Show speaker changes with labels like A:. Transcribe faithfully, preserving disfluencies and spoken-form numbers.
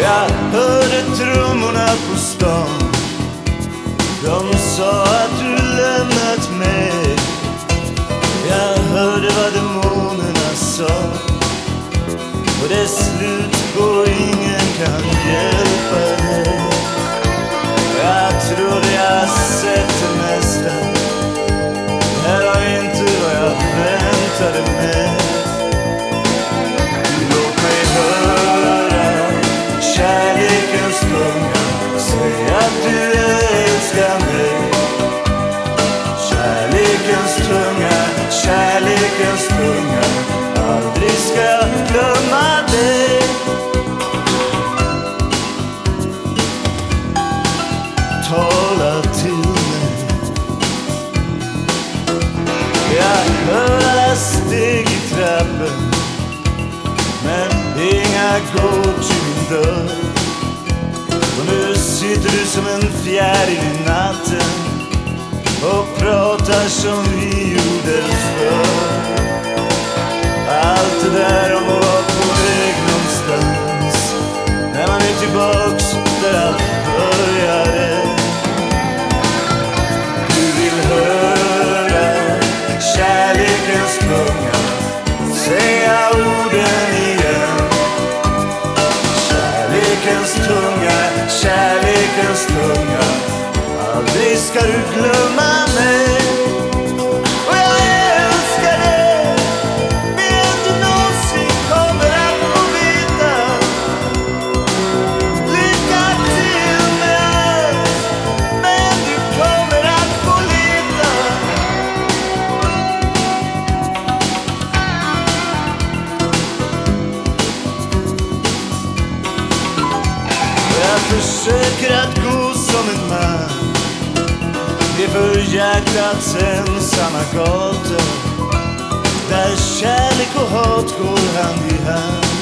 A: Jag hörde trummorna på stan. De sa att du lämnat mig. Jag hörde vad demonerna sa. Och det är slut och ingen kan hjälpa dig. Jag trodde jag sett det mesta. Det här var inte vad jag väntade mig. Låt mig höra kärlekens tunga. Säg att du älskar mig. Kärlekens tunga, kärlekens tunga. Aldrig ska jag glömma dig. Tala till mig. Jag hör alla steg i trappen, men inga går till min dörr. Och nu sitter du som en fjäril i natten och pratar som vi gjorde förr. Allt det där om att vara på väg någonstans, när man är tillbaks där allt började. Du vill höra kärlekens tunga säga orden igen. Kärlekens tunga, kärlekens tunga. Aldrig ska du glömma mig. Och jag älskar dig mer än du någonsin kommer att få veta. Lycka till med allt, men du kommer att få leta. Jag försöker att gå som en man för hjärtats ensamma gator, där kärlek och hat går hand i hand.